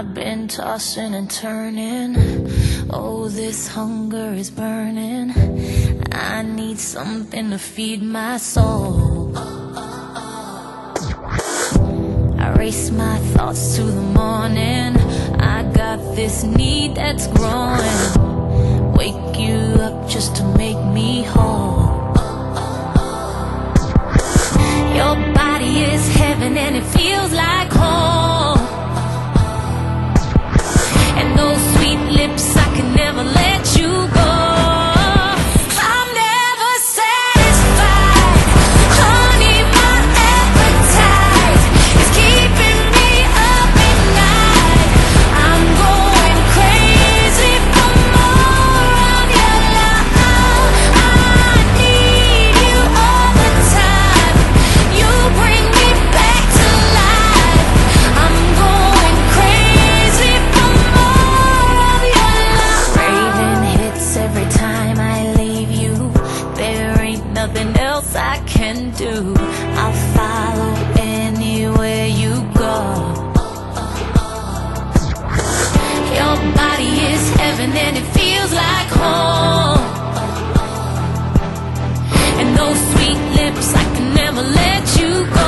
I've been tossing and turning. Oh, this hunger is burning. I need something to feed my soul. I race my thoughts to the morning. I got this need that's growing. Wake you up just to make me whole. Your body is heaven and it feels like home. And those sweet lips, I can never let you go. I'm never satisfied. Honey, my appetite is keeping me up at night. I'm going crazy for more of your love. I need you all the time. You bring me back to life. I'm going crazy for more of your love. Craving hits every time I leave you. There ain't nothing else I can do. I'll follow anywhere you go. Your body is heaven and it feels like home. And those sweet lips, I can never let you go.